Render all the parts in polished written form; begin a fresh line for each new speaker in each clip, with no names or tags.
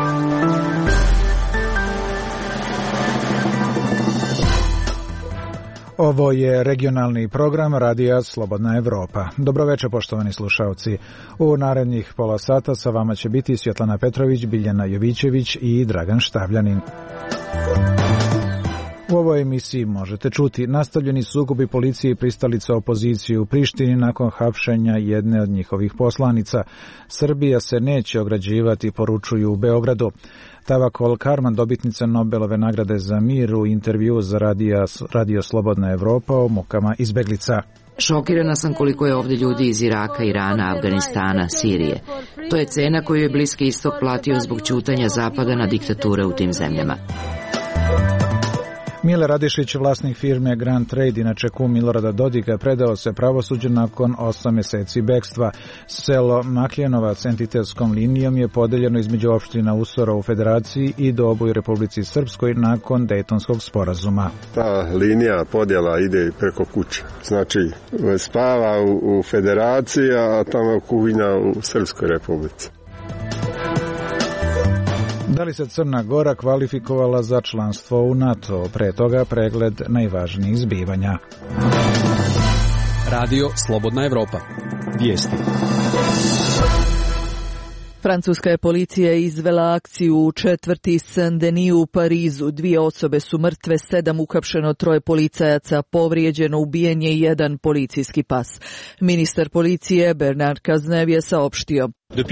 Ovo je regionalni program Radija Slobodna Evropa. Dobroveče, poštovani slušalci. U narednih pola sata sa vama će biti Svjetlana Petrović, Biljana Jovićević i Dragan Štavljanin. U ovoj emisiji možete čuti nastavljeni sukobi policije i pristalica opozicije u Prištini nakon hapšenja jedne od njihovih poslanica. Srbija se neće ograđivati, poručuju u Beogradu. Tavakol Karman, dobitnica Nobelove nagrade za mir, u intervju za Radio Slobodna Evropa o mukama izbeglica.
Šokirana sam koliko je ovdje ljudi iz Iraka, Irana, Afganistana, Sirije. To je cena koju je Bliski istok platio zbog ćutanja Zapada na diktature u tim zemljama.
Mile Radišić, vlasnik firme Grand Trade, inače kum Milorada Dodika, predao se pravosuđu nakon 8 mjeseci bekstva. Selo Makljenovac entitetskom linijom je podeljeno između opština Usora u Federaciji i Dobu u Republici Srpskoj nakon Dejtonskog sporazuma.
Ta linija podjela ide preko kuće. Znači, spava u Federaciji, a tamo kuhinja u Srpskoj Republici.
Da li se Crna Gora kvalifikovala za članstvo u NATO? Pre toga pregled najvažnijih zbivanja.
Radio Slobodna Evropa. Vijesti.
Francuska je policija izvela akciju u četvrti Saint-Denis u Parizu. 2 osobe su mrtve, 7 uhapšeno, 3 policajaca povrijeđeno, ubijen je 1 policijski pas. Ministar policije Bernard Cazeneuve je saopštio: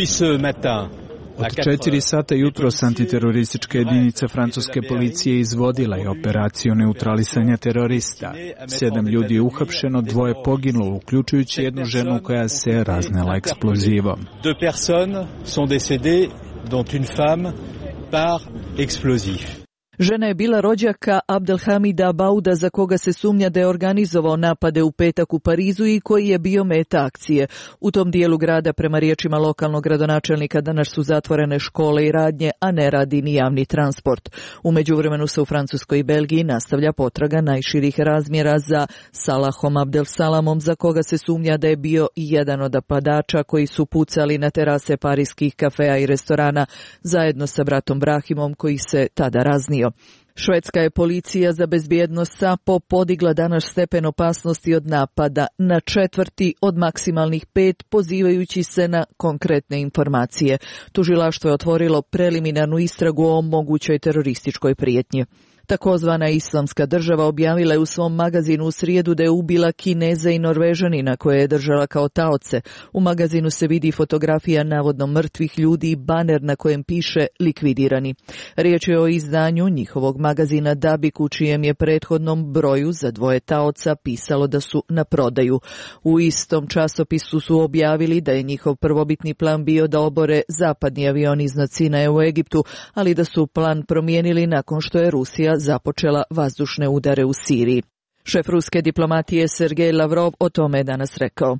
Od 4 sata jutros antiterorističke jedinice francuske policije izvodila je operaciju neutralisanja terorista. 7 ljudi je uhapšeno, 2 poginulo, uključujući jednu ženu koja se raznela eksplozivom.
2 personnes sont décédées, dont une femme par explosif.
Žena je bila rođaka Abdelhamida Bauda, za koga se sumnja da je organizovao napade u petak u Parizu i koji je bio meta akcije. U tom dijelu grada, prema riječima lokalnog gradonačelnika, danas su zatvorene škole i radnje, a ne radi ni javni transport. U međuvremenu se u Francuskoj i Belgiji nastavlja potraga najširih razmjera za Salahom Abdelsalamom, za koga se sumnja da je bio jedan od napadača koji su pucali na terase parijskih kafea i restorana zajedno sa bratom Brahimom, koji se tada raznio. Švedska je policija za bezbjednost SAPO podigla danas stepen opasnosti od napada na 4 od maksimalnih 5, pozivajući se na konkretne informacije. Tužilaštvo je otvorilo preliminarnu istragu o mogućoj terorističkoj prijetnji. Takozvana Islamska država objavila je u svom magazinu u srijedu da je ubila Kineza i Norvežanina koje je držala kao taoce. U magazinu se vidi fotografija navodno mrtvih ljudi i baner na kojem piše likvidirani. Riječ je o izdanju njihovog magazina Dabik, u čijem je prethodnom broju za 2 taoca pisalo da su na prodaju. U istom časopisu su objavili da je njihov prvobitni plan bio da obore zapadni avion iznad Sinaja u Egiptu, ali da su plan promijenili nakon što je Rusija započela vazdušne udare u Siriji. Šef ruske diplomatije Sergej Lavrov o tome je danas rekao: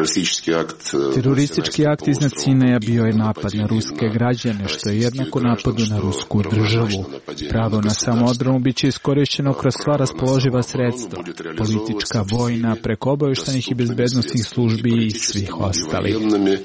Teroristički akt iznad Sinaja bio je napad na ruske građane, što je jednako napadu na rusku državu. Pravo na samoobranu biće iskorišteno kroz sva raspoloživa sredstva, politička, vojna, preko obavještajnih i bezbednosnih službi i svih ostalih.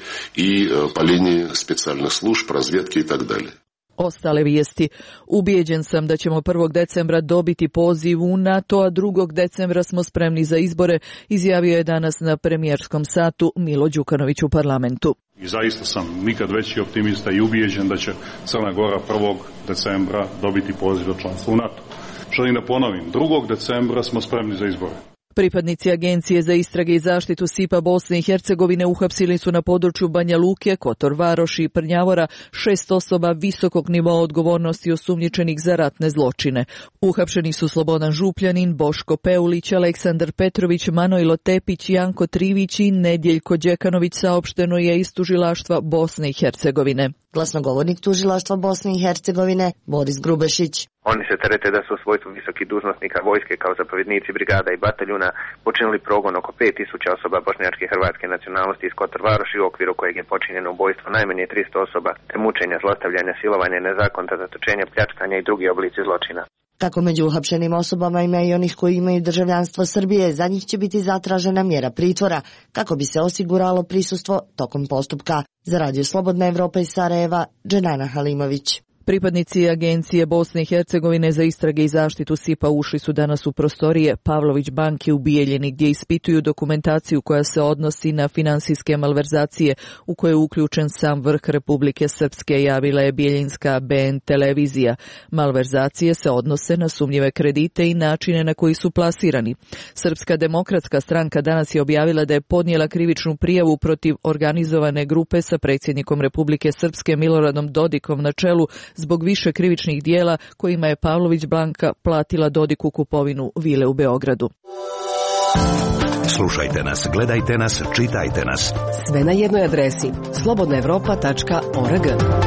Ostale vijesti. Ubijeđen sam da ćemo 1. decembra dobiti poziv u NATO, a 2. decembra smo spremni za izbore, izjavio je danas na premijerskom satu Milo Đukanović u parlamentu.
I zaista sam nikad veći optimista i ubijeđen da će Crna Gora 1. decembra dobiti poziv za članstvo u NATO. Želim da ponovim, 2. decembra smo spremni za izbore.
Pripadnici Agencije za istrage i zaštitu SIPA Bosne i Hercegovine uhapsili su na području Banja Luke, Kotor Varoši i Prnjavora 6 osoba visokog nivoa odgovornosti osumnjičenih za ratne zločine. Uhapšeni su Slobodan Župljanin, Boško Peulić, Aleksandar Petrović, Manojlo Tepić, Janko Trivić i Nedjeljko Đekanović, saopšteno je iz tužilaštva Bosne i Hercegovine.
Glasnogovornik tužilaštva Bosne i Hercegovine Boris Grubešić.
Oni se terete da su u svojstvu visokih dužnosnika vojske kao zapovjednici brigada i bataljuna počinili progon oko 5000 osoba bošnjačke i hrvatske nacionalnosti iz Kotor Varoši, u okviru kojeg je počinjeno ubojstvo najmanje 300 osoba, te mučenja, zlostavljanja, silovanja, nezakonita zatočenja, pljačkanja i drugi oblici zločina.
Kako među uhapšenim osobama ima i onih koji imaju državljanstvo Srbije, za njih će biti zatražena mjera pritvora, kako bi se osiguralo prisustvo tokom postupka. Za Radio Slobodna Evropa iz Sarajeva, Dženana Halimović.
Pripadnici Agencije Bosne i Hercegovine za istrage i zaštitu SIPA ušli su danas u prostorije Pavlović banke u Bijeljini gdje ispituju dokumentaciju koja se odnosi na finansijske malverzacije u koje je uključen sam vrh Republike Srpske, javila je bijeljinska BN televizija. Malverzacije se odnose na sumnjive kredite i načine na koji su plasirani. Srpska demokratska stranka danas je objavila da je podnijela krivičnu prijavu protiv organizovane grupe sa predsjednikom Republike Srpske Miloradom Dodikom na čelu zbog više krivičnih dijela kojima je Pavlović banka platila Dodiku kupovinu vile u Beogradu.
Slušajte nas, gledajte nas, čitajte nas.
Sve na jednoj adresi slobodnaevropa.org.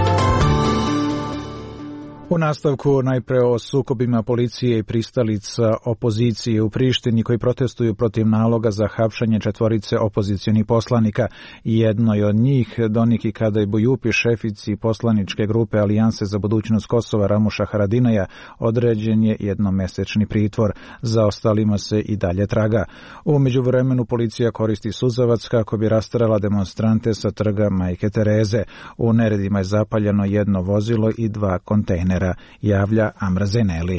U nastavku najpre o sukobima policije i pristalica opozicije u Prištini koji protestuju protiv naloga za hapšenje 4 opozicionih poslanika. Jednoj od njih, Doniki Kadaj Bujupi, šefici poslaničke grupe Alijanse za budućnost Kosova Ramuša Haradinaja, određen je jednomesečni pritvor. Za ostalima se i dalje traga. U međuvremenu policija koristi suzavac kako bi rasterala demonstrante sa trga Majke Tereze. U neredima je zapaljeno jedno vozilo i 2 kontejnera, javlja Amra Zeneli.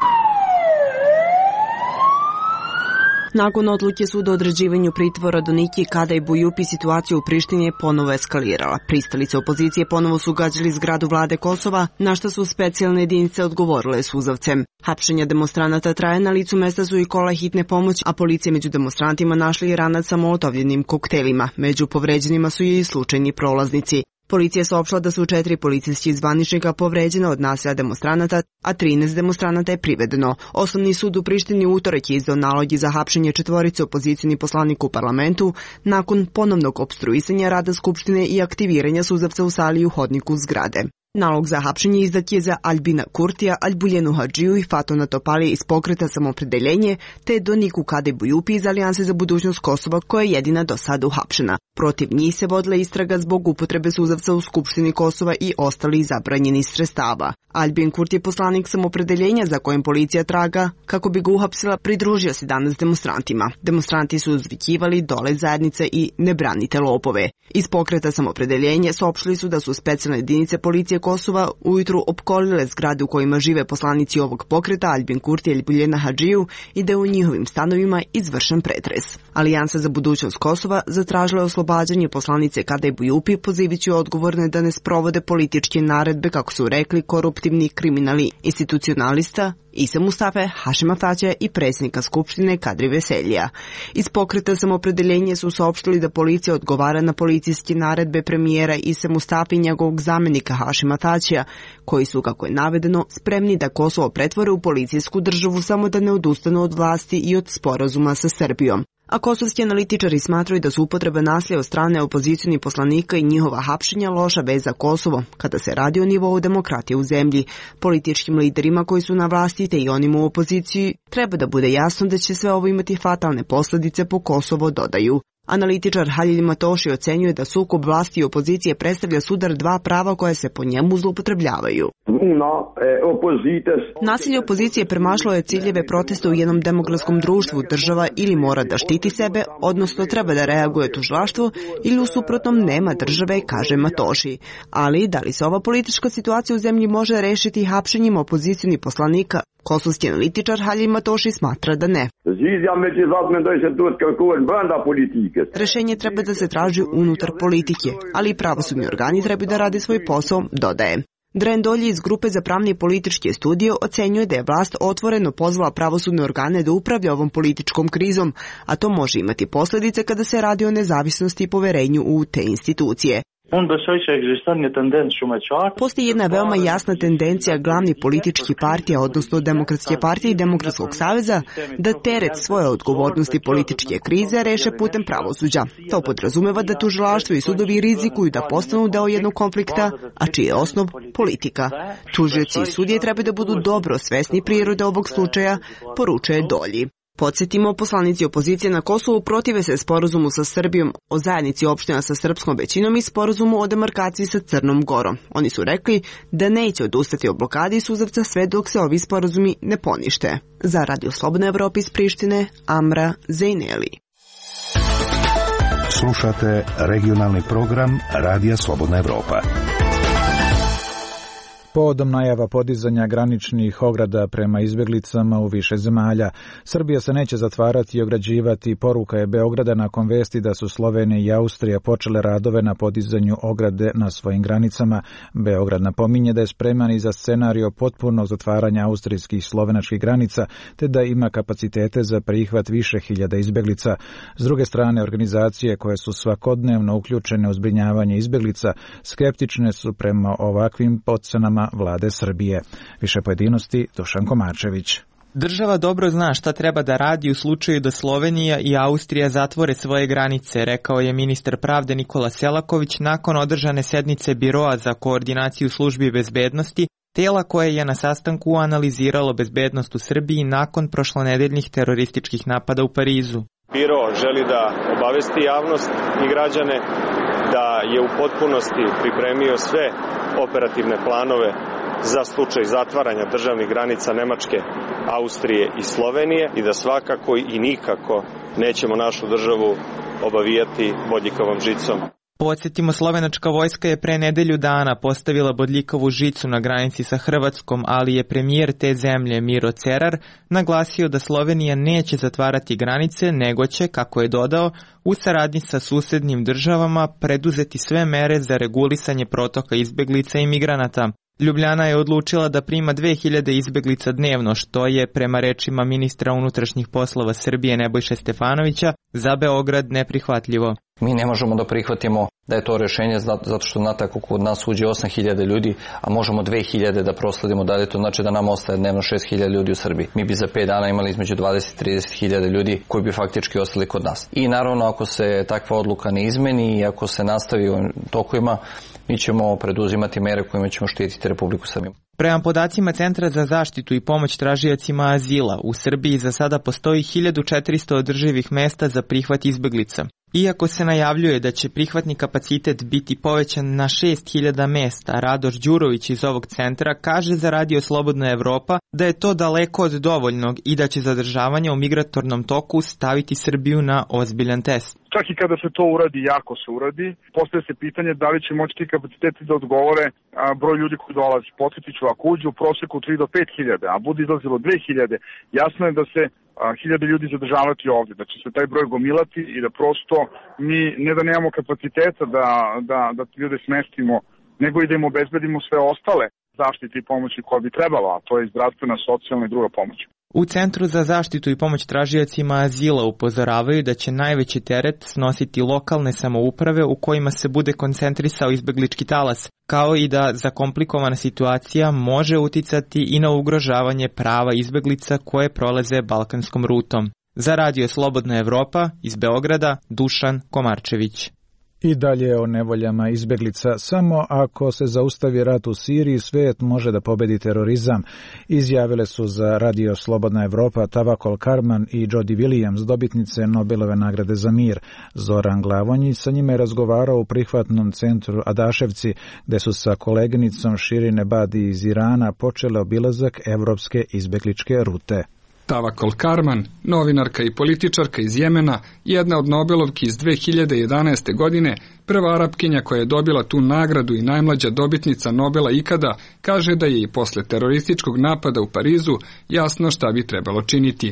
Nakon odluke suda o određivanju pritvora Doniki Kadaj Bujupi, situacija u Prištini je ponovo eskalirala. Pristalice opozicije ponovo su gađali zgradu vlade Kosova, na što su specijalne jedinice odgovorile suzavcem. Hapšenja demonstranata traje, na licu mesta su i kola hitne pomoći, a policija među demonstrantima našli i ranac sa molotovljenim koktelima. Među povređenima su i slučajni prolaznici. Policija je saopštila da su 4 policijskih zvaničnika povređena od nasilja demonstranata, a 13 demonstranata je privedeno. Osnovni sud u Prištini u utorak je izdao nalogi za hapšenje 4 opozicionih poslanika u parlamentu nakon ponovnog opstruisanja rada Skupštine i aktiviranja suzavca u sali i u hodniku zgrade. Nalog za hapšenje izdat je za Albina Kurtija, Albuljenu Hadžiju i Fatona Topalije iz pokreta Samopredeljenje, te Doniku Kadaj Bujupi iz Alijanse za budućnost Kosova, koja je jedina do sada uhapšena. Protiv njih se vodila istraga zbog upotrebe suzavca u Skupštini Kosova i ostalih zabranjenih sredstava. Albin Kurti, poslanik Samopredeljenja za kojim policija traga kako bi ga uhapsila, pridružio se danas demonstrantima. Demonstranti su uzvikivali dole zajednice i ne branite lopove. Iz pokreta Samopredeljenje saopštili su da su specijalne jedinice policije Kosova ujutru opkolile zgrade u kojima žive poslanici ovog pokreta Albin Kurti i Albuljena Hadžiju i da je u njihovim stanovima izvršen pretres. Alijansa za budućnost Kosova zatražila je oslobađanje poslanice Kadaj Bujupi, pozivajući odgovorne da ne sprovode političke naredbe, kako su rekli koruptivni kriminali institucionalista Isa Mustafe, Hašima Taća i predsjednika Skupštine Kadri Veselija. Iz pokreta Samopredeljenje su saopštili da policija odgovara na policijske naredbe premijera Isa Mustafe i njegovog zamjenika Hašima Taća, koji su, kako je navedeno, spremni da Kosovo pretvore u policijsku državu samo da ne odustanu od vlasti i od sporazuma sa Srbijom. A kosovski analitičari smatraju da su upotrebe nasilja od strane opozicionih poslanika i njihova hapšenja loša vez za Kosovo, kada se radi o nivou demokratije u zemlji. Političkim liderima koji su na vlasti te i onima u opoziciji treba da bude jasno da će sve ovo imati fatalne posljedice po Kosovo, dodaju. Analitičar Halil Matoši ocenjuje da sukob vlasti i opozicije predstavlja sudar 2 prava koje se po njemu zloupotrebljavaju. Nasilje opozicije premašilo je ciljeve protesta u jednom demokratskom društvu. Država ili mora da štiti sebe, odnosno treba da reaguje tužilaštvo, ili u suprotnom nema države, kaže Matoši. Ali da li se ova politička situacija u zemlji može rešiti hapšenjima opozicionih poslanika? Kosovski analitičar Halil Matoši smatra da ne. Rešenje treba da se traži unutar politike, ali i pravosudni organi treba da rade svoj posao, dodaje. Dren Dolji iz grupe za pravne i političke studije ocenjuje da je vlast otvoreno pozvala pravosudne organe da upravlja ovom političkom krizom, a to može imati posljedice kada se radi o nezavisnosti i poverenju u te institucije. Postoji jedna veoma jasna tendencija glavnih političkih partija, odnosno Demokratske partije i Demokratskog saveza, da teret svoje odgovornosti političke krize reše putem pravosuđa. To podrazumeva da tužilaštvo i sudovi rizikuju da postanu deo jednog konflikta, a čiji je osnov politika. Tužioci i sudije treba da budu dobro svesni prirode ovog slučaja, poručuje Dolji. Podsjetimo, poslanici opozicije na Kosovu protive se sporazumu sa Srbijom o zajednici opština sa srpskom većinom i sporazumu o demarkaciji sa Crnom Gorom. Oni su rekli da neće odustati od blokadi suzavca sve dok se ovi sporazumi ne ponište. Za Radio Slobodna Evropa iz Prištine, Amra Zejneli.
Slušate regionalni program Radija Slobodna Evropa.
Povodom najava podizanja graničnih ograda prema izbjeglicama u više zemalja, Srbija se neće zatvarati i ograđivati. Poruka je Beograda nakon vesti da su Slovenija i Austrija počele radove na podizanju ograde na svojim granicama. Beograd napominje da je spreman i za scenario potpunog zatvaranja austrijskih i slovenačkih granica, te da ima kapacitete za prihvat više hiljada izbjeglica. S druge strane, organizacije koje su svakodnevno uključene u zbrinjavanje izbjeglica skeptične su prema ovakvim procenama vlade Srbije. Više pojedinosti Dušan Komarčević.
Država dobro zna šta treba da radi u slučaju da Slovenija i Austrija zatvore svoje granice, rekao je ministar pravde Nikola Selaković nakon održane sednice Biroa za koordinaciju službi bezbednosti, tela koje je na sastanku analiziralo bezbednost u Srbiji nakon prošlonedeljnih terorističkih napada u Parizu.
Biro želi da obavesti javnost i građane da je u potpunosti pripremio sve operativne planove za slučaj zatvaranja državnih granica Nemačke, Austrije i Slovenije i da svakako i nikako nećemo našu državu obavijati bodljikavom žicom.
Podsjetimo, slovenačka vojska je pre nedelju dana postavila bodljikavu žicu na granici sa Hrvatskom, ali je premijer te zemlje Miro Cerar naglasio da Slovenija neće zatvarati granice, nego će, kako je dodao, u saradnji sa susednim državama preduzeti sve mere za regulisanje protoka izbeglica i migranata. Ljubljana je odlučila da prima 2000 izbeglica dnevno, što je, prema rečima ministra unutrašnjih poslova Srbije Nebojše Stefanovića, za Beograd neprihvatljivo.
Mi ne možemo da prihvatimo da je to rješenje zato što znate ako kod nas uđe 8000 ljudi, a možemo 2000 da prosledimo dalje, to znači da nam ostaje dnevno 6000 ljudi u Srbiji. Mi bi za 5 dana imali između 20 i 30.000 ljudi koji bi faktički ostali kod nas. I naravno ako se takva odluka ne izmeni i ako se nastavi u tokovima, mi ćemo preduzimati mere kojima ćemo štititi Republiku Srbiju.
Prema podacima Centra za zaštitu i pomoć tražiocima azila, u Srbiji za sada postoji 1400 održivih mesta za prihvat izbeglica. Iako se najavljuje da će prihvatni kapacitet biti povećan na 6000 mesta, Radoš Đurović iz ovog centra kaže za Radio Slobodna Evropa da je to daleko od dovoljnog i da će zadržavanje u migratornom toku staviti Srbiju na ozbiljan test.
Čak i kada se to uradi, jako se uradi, postaje se pitanje da li će moći ti kapaciteti da odgovore broj ljudi koji dolazi. Podsjetit ću, ako uđe u proseku 3 do 5.000, a bude izlazilo 2.000, jasno je da se 1000 ljudi zadržavati ovdje, da će se taj broj gomilati i da prosto mi ne da nemamo kapaciteta da ljude smestimo, nego i da im obezbedimo sve ostale zaštite i pomoći koje bi trebalo, a to je zdravstvena, socijalna i druga pomoć.
U Centru za zaštitu i pomoć tražiocima azila upozoravaju da će najveći teret snositi lokalne samouprave u kojima se bude koncentrisao izbeglički talas, kao i da zakomplikovana situacija može uticati i na ugrožavanje prava izbeglica koje prolaze balkanskom rutom. Za Radio Slobodna Evropa iz Beograda, Dušan Komarčević.
I dalje o nevoljama izbjeglica. Samo ako se zaustavi rat u Siriji, svijet može da pobedi terorizam, izjavile su za Radio Slobodna Evropa Tavakol Karman i Jody Williams, dobitnice Nobelove nagrade za mir. Zoran Glavonjić sa njima je razgovarao u prihvatnom centru Adaševci, gde su sa koleginicom Širin Ebadi iz Irana počele obilazak evropske izbjegličke rute.
Tavakol Karman, novinarka i političarka iz Jemena, jedna od Nobelovki iz 2011. godine, prva Arapkinja koja je dobila tu nagradu i najmlađa dobitnica Nobela ikada, kaže da je i posle terorističkog napada u Parizu jasno šta bi trebalo činiti.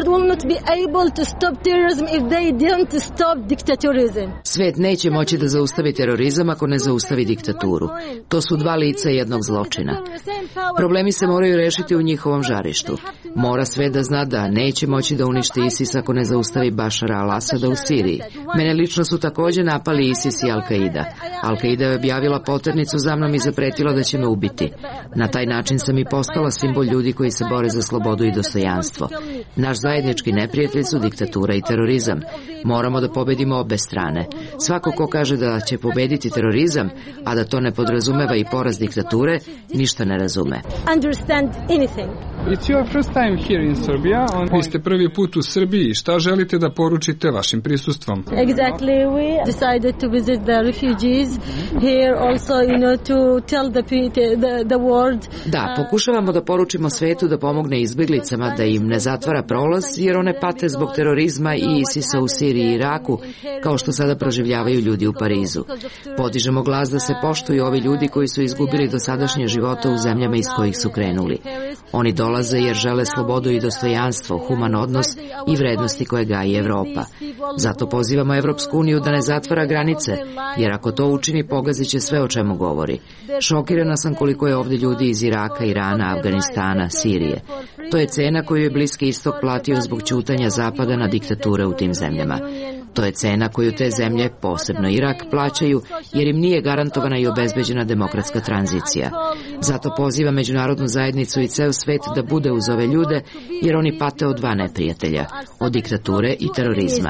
Svet neće moći da zaustavi terorizam ako ne zaustavi diktaturu. To su dva lica jednog zločina. Problemi se moraju rešiti u njihovom žarištu. Mora sve da zna da neće moći da uništi ISIS ako ne zaustavi Bašara al-Asada u Siriji. Mene lično su također napali ISIS i Al-Qaida. Al-Qaida je objavila poternicu za mnom i zapretila da će me ubiti. Na taj način sam i postala simbol ljudi koji se bore za slobodu i dostojanstvo. Naš zajednički neprijatelj su diktatura i terorizam. Moramo da pobedimo obe strane. Svako ko kaže da će pobediti terorizam, a da to ne podrazumeva i poraz diktature, ništa ne razume.
It's your first time here in Serbia. Vi ste prvi put u Srbiji. Šta želite da poručite vašim prisustvom?
Exactly, we decided to visit the refugees here also, to tell the world.
Da, pokušavamo da poručimo svetu da pomogne izbjeglicama, da im ne zatvara prolaz, jer one pate zbog terorizma i ISIS-a u Siriji i Iraku, kao što sada proživljavaju ljudi u Parizu. Podižemo glas da se poštuju ovi ljudi koji su izgubili dosadašnje živote u zemljama iz kojih su krenuli. Oni dolaze jer žele slobodu i dostojanstvo, human odnos i vrednosti koje gaji Evropa. Zato pozivamo Evropsku uniju da ne zatvara granice, jer ako to učini, pogazit će sve o čemu govori. Šokirana sam koliko je ovdje ljudi iz Iraka, Irana, Afganistana, Sirije. To je cena koju je Bliski istok platio zbog ćutanja Zapada na diktature u tim zemljama. To je cena koju te zemlje, posebno Irak, plaćaju jer im nije garantovana i obezbeđena demokratska tranzicija. Zato poziva međunarodnu zajednicu i ceo svet da bude uz ove ljude, jer oni pate od dva neprijatelja, od diktature i terorizma.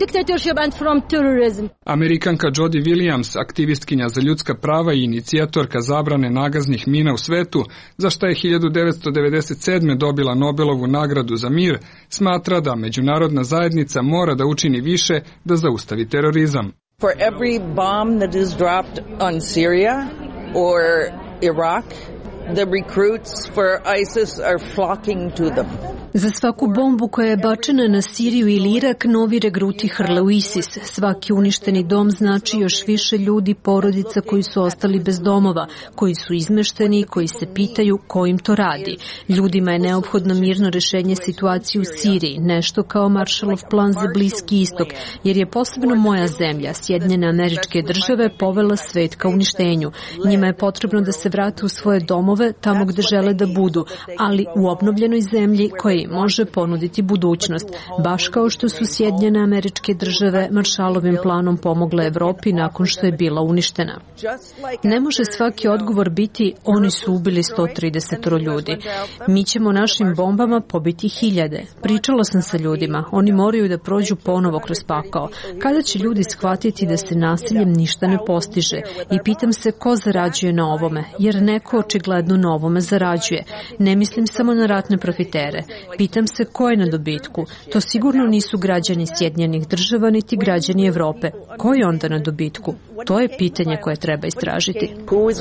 Amerikanka Jody Williams, aktivistkinja za ljudska prava i inicijatorka zabrane nagaznih mina u svetu, za šta je 1997. dobila Nobelovu nagradu za mir, smatra da međunarodna zajednica mora da učini više da zaustavi terorizam.
For every bomb that is dropped on Syria or Iraq, the recruits for ISIS are flocking to them.
Za svaku bombu koja je bačena na Siriju ili Irak, novi regruti hrle u ISIS. Svaki uništeni dom znači još više ljudi, porodica koji su ostali bez domova, koji su izmešteni i koji se pitaju ko im to radi. Ljudima je neophodno mirno rešenje situacije u Siriji, nešto kao Marshallov plan za Bliski istok, jer je posebno moja zemlja, Sjedinjene Američke Države, povela svet ka uništenju. Njima je potrebno da se vrate u svoje domove, tamo gde žele da budu, ali u obnovljenoj zemlji koja može ponuditi budućnost, baš kao što su Sjedinjene Američke Države Marshallovim planom pomogle Evropi nakon što je bila uništena. Ne može svaki odgovor biti oni su ubili 130 ljudi. Mi ćemo našim bombama pobiti hiljade. Pričala sam sa ljudima, oni moraju da prođu ponovo kroz pakao. Kada će ljudi shvatiti da se nasiljem ništa ne postiže? I pitam se ko zarađuje na ovome, jer neko očigledno na ovome zarađuje. Ne mislim samo na ratne profitere. Pitam se ko je na dobitku. To sigurno nisu građani Sjedinjenih Država niti građani Evrope. Ko je onda na dobitku? To je pitanje koje treba istražiti.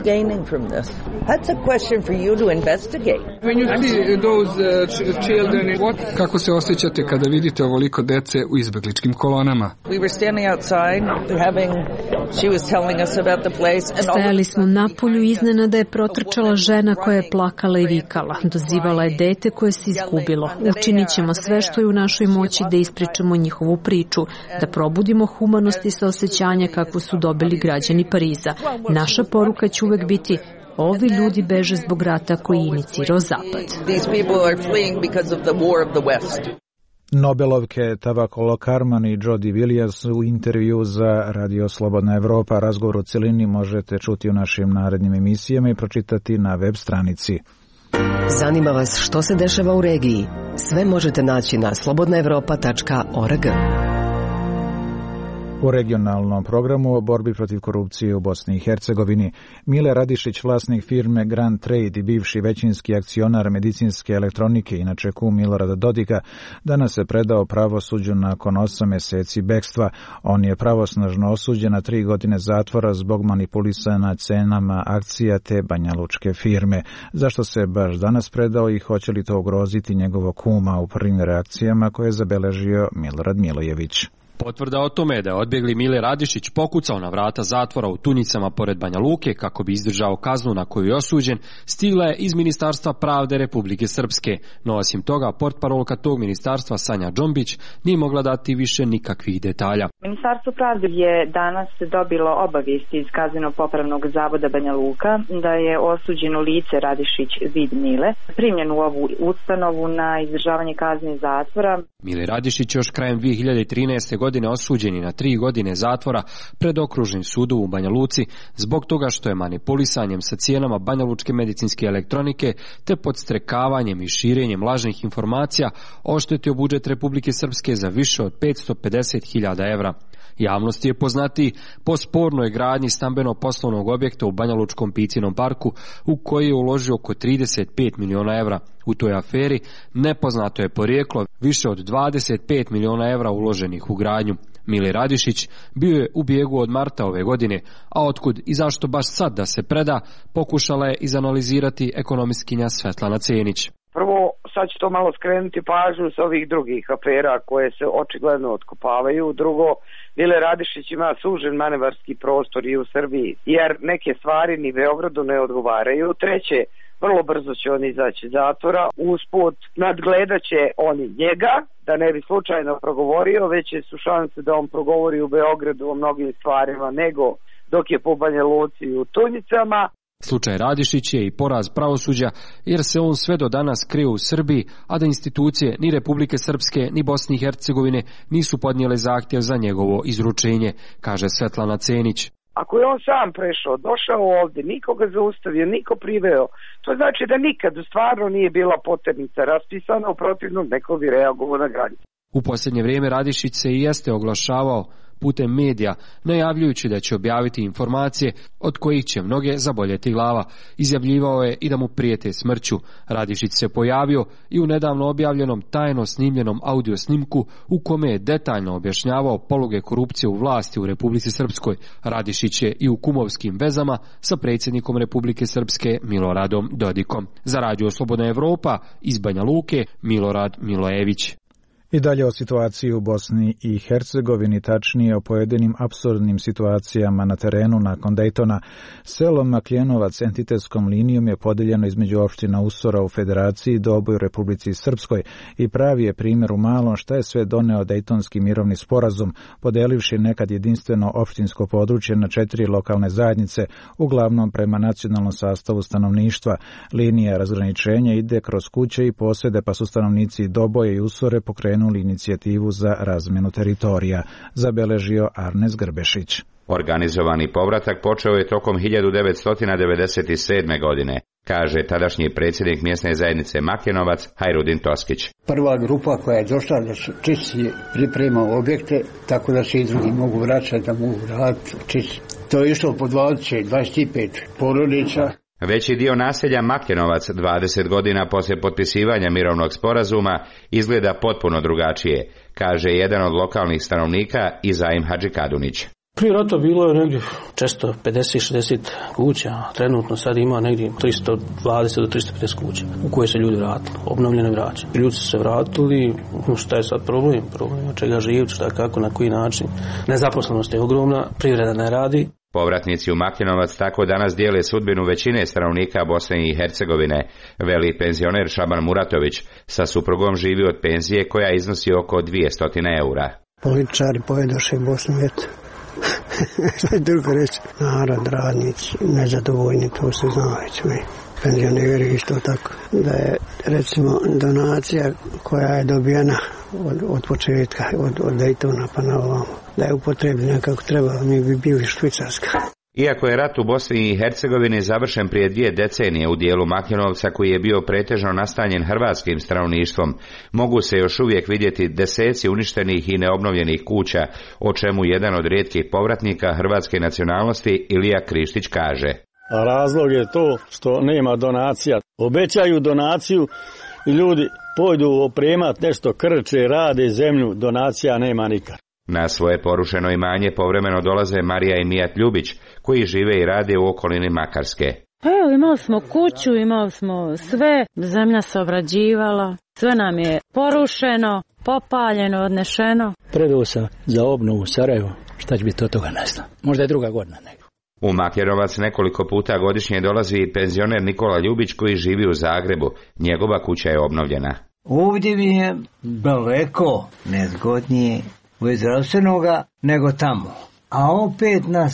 Kako se osjećate kada vidite ovoliko dece u izbegličkim kolonama?
Stajali smo napolju, iznenada je protrčala žena koja je plakala i vikala. Dozivala je dete koje se izgubilo. Učinit ćemo sve što je u našoj moći da ispričamo njihovu priču, da probudimo humanost i saosećanje kakvu su dobili građani Pariza. Naša poruka će uvek biti: ovi ljudi beže zbog rata koji je inicirao Zapad.
Nobelovke Tawakkol Karman i Jody Williams u intervju za Radio Slobodna Evropa. Razgovor u celini možete čuti u našim narednim emisijama i pročitati na web stranici.
Zanima vas što se dešava u regiji? Sve možete naći na slobodnaevropa.org.
U regionalnom programu o borbi protiv korupcije u Bosni i Hercegovini, Mile Radišić, vlasnik firme Grand Trade i bivši većinski akcionar medicinske elektronike, inače kum Milorada Dodika, danas se predao pravosuđu nakon 8 meseci bekstva. On je pravosnažno osuđen na 3 godine zatvora zbog manipulisanja cenama akcija te banjalučke firme. Zašto se baš danas predao i hoće li to ugroziti njegovog kuma u prvim reakcijama koje je zabeležio Milorad Milojević?
Potvrda o tome da je odbjegli Mile Radišić pokucao na vrata zatvora u Tunjicama pored Banja Luke kako bi izdržao kaznu na koju je osuđen, stigla je iz Ministarstva pravde Republike Srpske. No osim toga, portparolka tog ministarstva Sanja Džombić nije mogla dati više nikakvih detalja.
Ministarstvo pravde je danas dobilo obavijesti iz Kazneno-popravnog zavoda Banja Luka da je osuđeno lice Radišić Vid Mile primljen u ovu ustanovu na izdržavanje kazne zatvora.
Mile Radišić još krajem 2013. godine osuđen je na 3 godine zatvora pred okružnim sudom u Banja Luci zbog toga što je manipulisanjem sa cijenama banjalučke medicinske elektronike te podstrekavanjem i širenjem lažnih informacija oštetio budžet Republike Srpske za više od 550.000 evra. Javnosti je poznatiji po spornoj gradnji stambeno-poslovnog objekta u Banjalučkom Picinom parku u koji je uložio oko 35 miliona evra. U toj aferi nepoznato je porijeklo više od 25 miliona evra uloženih u gradnju. Mile Radišić bio je u bijegu od marta ove godine, a otkud i zašto baš sad da se preda, pokušala je izanalizirati ekonomistkinja Svetlana Cenić.
Prvo, sad ću to malo skrenuti pažnju s ovih drugih afera koje se očigledno otkopavaju. Drugo, Mile Radišić ima sužen manevarski prostor i u Srbiji, jer neke stvari ni Beogradu ne odgovaraju. Treće, vrlo brzo će on izaći iz zatvora. Usput nadgledat će oni njega, da ne bi slučajno progovorio, veće su šanse da on progovori u Beogradu o mnogim stvarima nego dok je po Banja Luci i u Tunjicama.
Slučaj Radišić je i poraz pravosuđa, jer se on sve do danas krio u Srbiji, a da institucije ni Republike Srpske ni Bosne i Hercegovine nisu podnijele zahtjev za njegovo izručenje, kaže Svetlana Cenić.
Ako je on sam prešao, došao ovdje, nikoga zaustavio, niko priveo, to znači da nikad stvarno nije bila poternica raspisana, u protivnom neko bi reagovao na granicu.
U posljednje vrijeme Radišić se i jeste oglašavao putem medija, najavljujući da će objaviti informacije od kojih će mnoge zaboljeti glava. Izjavljivao je i da mu prijete smrću. Radišić se pojavio i u nedavno objavljenom tajno snimljenom audio snimku u kome je detaljno objašnjavao poluge korupcije u vlasti u Republici Srpskoj. Radišić je i u kumovskim vezama sa predsjednikom Republike Srpske Miloradom Dodikom. Za Radio Slobodna Evropa iz Banja Luke, Milorad Milojević.
I dalje o situaciji u Bosni i Hercegovini, tačnije o pojedinim apsurdnim situacijama na terenu nakon Dejtona. Selo Makljenovac entitetskom linijom je podijeljeno između opština Usora u Federaciji i Doboj u Republici Srpskoj i pravi je primjer u malom šta je sve doneo Dejtonski mirovni sporazum, podelivši nekad jedinstveno opštinsko područje na 4 lokalne zajednice, uglavnom prema nacionalnom sastavu stanovništva. Linija razgraničenja ide kroz kuće i posjede, pa su stanovnici Doboja i Usore pokrenuli inicijativu za razmjenu teritorija, zabeležio Arnes Grbešić.
Organizovani povratak počeo je tokom 1997. godine, kaže tadašnji predsjednik mjesne zajednice Makljenovac Hajrudin Toskić.
Prva grupa koja je došla da su čisti priprema objekte, tako da se i drugi mogu vraćati, da mogu raditi čisti. To je išlo po 20-25 porodica.
Veći dio naselja Makljenovac 20 godina poslije potpisivanja mirovnog sporazuma izgleda potpuno drugačije, kaže jedan od lokalnih stanovnika Izaim Hadžikadunić.
Prije rata bilo je negdje često 50-60 kuća, trenutno sad ima negdje 320 do 350 kuća u koje se ljudi vratili, obnovljene vraćanje. Ljudi su se vratili, šta je sad problem? Problem od čega živi, šta, kako, na koji način. Nezaposlenost je ogromna, privreda ne radi.
Povratnici u Makljenovac tako danas dijele sudbinu većine stanovnika Bosne i Hercegovine, veli penzioner Šaban Muratović. Sa suprugom živi od penzije koja iznosi oko 200 eura.
Političari povedoše Bosnu, eto. Šta je drugo reći? Narod, radnici, nezadovoljni, to se zna već mi. Penzioneri isto tako. Da je, recimo, donacija koja je dobijena od početka, od Dejtona pa na ovamo, da je upotrebljena kako treba, mi bi bili Švicarska.
Iako je rat u Bosni i Hercegovini završen prije 2 decenije u dijelu Makljenovca koji je bio pretežno nastanjen hrvatskim stanovništvom, mogu se još uvijek vidjeti deseci uništenih i neobnovljenih kuća, o čemu jedan od rijetkih povratnika hrvatske nacionalnosti Ilija Krištić kaže.
A razlog je to što nema donacija. Obećaju donaciju i ljudi pojdu opremati nešto, krče, rade zemlju, donacija nema nikad.
Na svoje porušeno imanje povremeno dolaze Marija i Mijat Ljubić, koji žive i rade u okolini Makarske.
Evo, imali smo kuću, imali smo sve, zemlja se obrađivala, sve nam je porušeno, popaljeno, odnešeno.
Predao sam za obnovu Sarajevo, šta će biti od toga ne znam. Možda je druga godina nego.
U Makljenovac nekoliko puta godišnje dolazi penzioner Nikola Ljubić koji živi u Zagrebu. Njegova kuća je obnovljena.
Ovdje mi je daleko nezgodnije od zdravstvenoga nego tamo. A opet na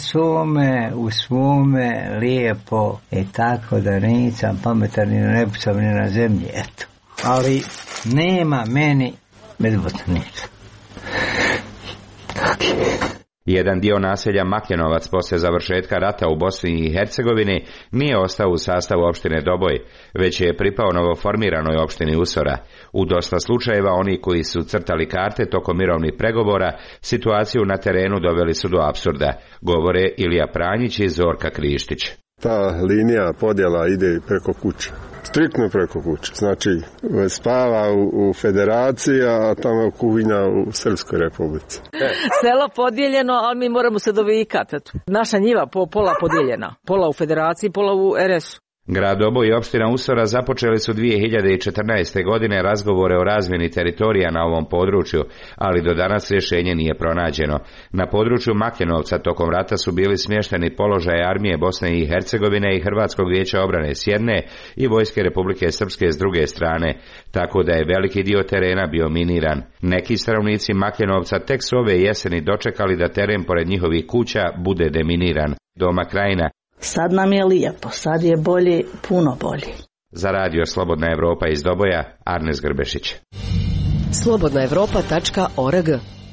u svome lijepo i tako da nisam pametan ni na nebu ni na zemlji, eto. Ali nema meni medvotnica.
Jedan dio naselja Makljenovac poslije završetka rata u Bosni i Hercegovini nije ostao u sastavu opštine Doboj, već je pripao novoformiranoj opštini Usora. U dosta slučajeva oni koji su crtali karte tokom mirovnih pregovora situaciju na terenu doveli su do apsurda, govore Ilija Pranjić i Zorka Krištić.
Ta linija podjela ide preko kuće. Striktno preko kuće. Znači, spava u Federaciji, a tamo kuhinja u Srpskoj Republici.
Selo podijeljeno, ali mi moramo se dovikati. Naša njiva pola podijeljena. Pola u Federaciji, pola u RS-u.
Grad Doboj i opština Usora započeli su 2014. godine razgovore o razmjeni teritorija na ovom području, ali do danas rješenje nije pronađeno. Na području Makljenovca tokom rata su bili smješteni položaje armije Bosne i Hercegovine i Hrvatskog vijeća obrane s jedne i Vojske Republike Srpske s druge strane, tako da je veliki dio terena bio miniran. Neki stanovnici Makljenovca tek su ove jeseni dočekali da teren pored njihovih kuća bude deminiran. Doma Krajina.
Sad nam je lijepo, sad je bolje, puno bolje.
Za radio Slobodna Evropa iz Doboja, Arnes Grbešić.
slobodnaevropa.org.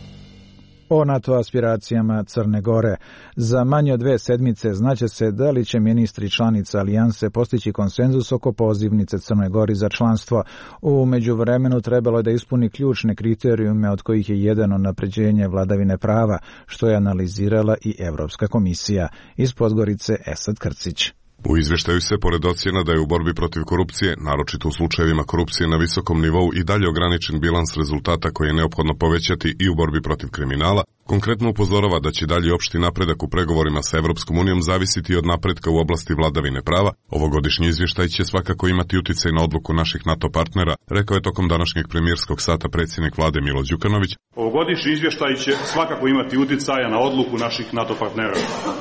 O NATO aspiracijama Crne Gore. Za manje od 2 sedmice znaće se da li će ministri članica alijanse postići konsenzus oko pozivnice Crnoj Gori za članstvo. U međuvremenu trebalo je da ispuni ključne kriterijume, od kojih je jedan unapređenje vladavine prava, što je analizirala i Evropska komisija. Iz Podgorice Esad Krcić.
U izvještaju se, pored ocjena da je u borbi protiv korupcije, naročito u slučajevima korupcije na visokom nivou, i dalje ograničen bilans rezultata koji je neophodno povećati i u borbi protiv kriminala, konkretno upozorava da će dalji opšti napredak u pregovorima sa Evropskom unijom zavisiti od napretka u oblasti vladavine prava. Ovogodišnji izvještaj će svakako imati uticaj na odluku naših NATO partnera, rekao je tokom današnjeg premijerskog sata predsjednik vlade Milo Đukanović.
Ovogodišnji izvještaj će svakako imati uticaja na odluku naših NATO partnera.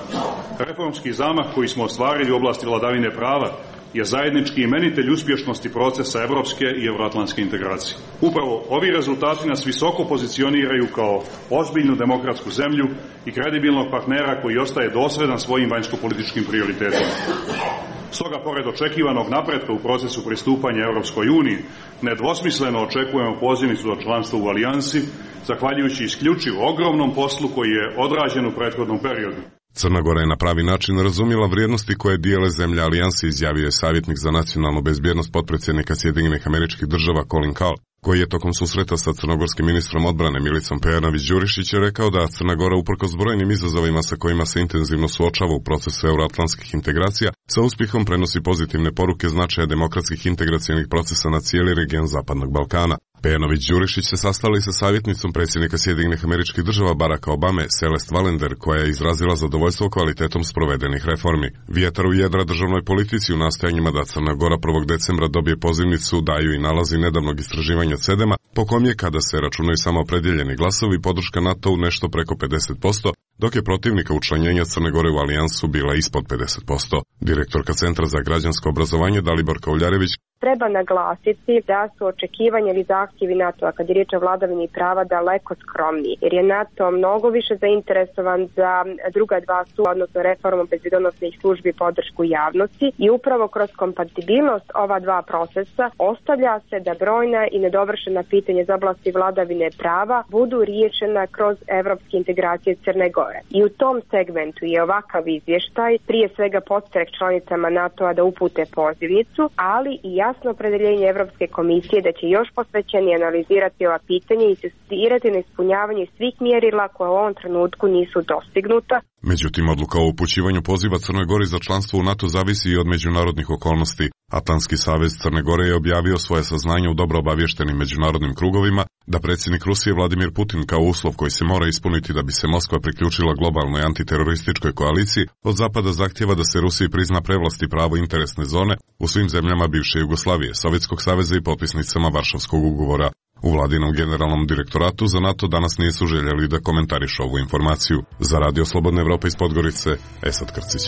Reformski zamah koji smo ostvarili u oblasti vladavine prava je zajednički imenitelj uspješnosti procesa evropske i euroatlantske integracije. Upravo ovi rezultati nas visoko pozicioniraju kao ozbiljnu demokratsku zemlju i kredibilnog partnera koji ostaje dosledan svojim vanjskopolitičkim prioritetima. Stoga, pored očekivanog napretka u procesu pristupanja Europskoj uniji, nedvosmisleno očekujemo pozivnicu za članstvo u alijansi, zahvaljujući isključivo ogromnom poslu koji je odrađen u prethodnom periodu.
Crna Gora je na pravi način razumjela vrijednosti koje dijele zemlje alijanse, izjavio je savjetnik za nacionalnu bezbjednost potpredsjednika Sjedinjenih Američkih Država Colin Kahl, koji je tokom susreta sa crnogorskim ministrom odbrane Milicom Pejanović-Đurišić rekao da Crna Gora, uprkos brojnim izazovima sa kojima se intenzivno suočava u procesu euroatlantskih integracija, sa uspjehom prenosi pozitivne poruke značaja demokratskih integracionih procesa na cijeli region Zapadnog Balkana. Pejanović-Đurišić se sastali sa savjetnicom predsjednika Sjedinjenih Američkih Država Baracka Obame, Celeste Valender, koja je izrazila zadovoljstvo kvalitetom sprovedenih reformi. Vjetar u jedra državnoj politici u nastojanjima da Crna Gora 1. decembra dobije pozivnicu daju i nalazi nedavnog istraživanja CEDEM-a, po kom je, kada se računaju samo opredjeljeni glasovi, podrška NATO-u nešto preko 50%, dok je protivnika učlanjenja Crne Gore u alijansu bila ispod 50%. Direktorka Centra za građansko obrazovanje Dalibor Kauljarević:
treba naglasiti da su očekivanja ili zahtjevi NATO-a kad je riječ o vladavini prava daleko skromniji, jer je NATO mnogo više zainteresovan za druga dva stupa, odnosno reformom bezbjednosnih službi i podršku javnosti, i upravo kroz kompatibilnost ova dva procesa ostavlja se da brojna i nedovršena pitanja iz oblasti vladavine prava budu riješena kroz evropske integracije Crne Gore. I u tom segmentu je ovakav izvještaj prije svega podstrek članicama NATO-a da upute pozivnicu, ali i jasno opredeljenje Evropske komisije da će još posvećenije analizirati ova pitanja i insistirati na ispunjavanju svih mjerila koja u ovom trenutku nisu dostignuta.
Međutim, odluka o upućivanju poziva Crnoj Gori za članstvo u NATO zavisi i od međunarodnih okolnosti. Atlantski savez Crne Gore je objavio svoje saznanje u dobro obavještenim međunarodnim krugovima da predsjednik Rusije Vladimir Putin kao uslov koji se mora ispuniti da bi se Moskva priključila globalnoj antiterorističkoj koaliciji od zapada zahtjeva da se Rusiji prizna prevlast i pravo interesne zone u svim zemljama bivše Jugoslavije, Sovjetskog saveza i potpisnicama Varšavskog ugovora. U vladinom generalnom direktoratu za NATO danas nisu željeli da komentarišu ovu informaciju. Za radio Slobodna Evropa iz Podgorice, Esad Krcić.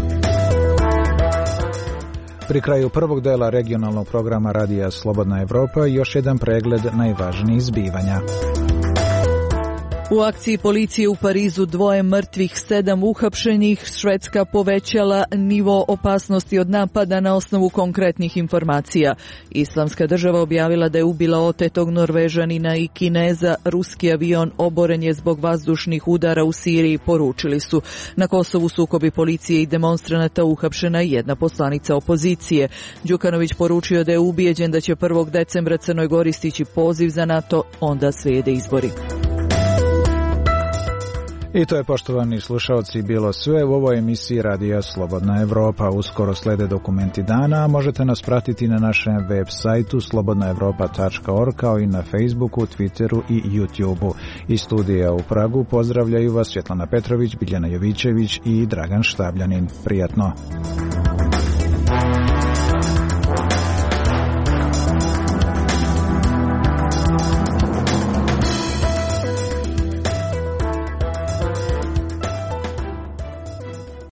Pri kraju prvog dela regionalnog programa radija Slobodna Evropa još jedan pregled najvažnijih zbivanja.
U akciji policije u Parizu 2 mrtvih, 7 uhapšenih, Švedska povećala nivo opasnosti od napada na osnovu konkretnih informacija. Islamska država objavila da je ubila otetog Norvežanina i Kineza. Ruski avion oboren je zbog vazdušnih udara u Siriji, poručili su. Na Kosovu sukobi policije i demonstranata, uhapšena je jedna poslanica opozicije. Đukanović poručio da je ubijeđen da će 1. decembra Crnoj Gori stići poziv za NATO, onda slijede izbori.
I to je, poštovani slušalci, bilo sve u ovoj emisiji Radija Slobodna Evropa. Uskoro slede dokumenti dana, a možete nas pratiti na našem web sajtu slobodnaevropa.org, kao i na Facebooku, Twitteru i YouTubeu. Iz studija u Pragu pozdravljaju vas Svjetlana Petrović, Biljana Jovićević i Dragan Štabljanin. Prijatno!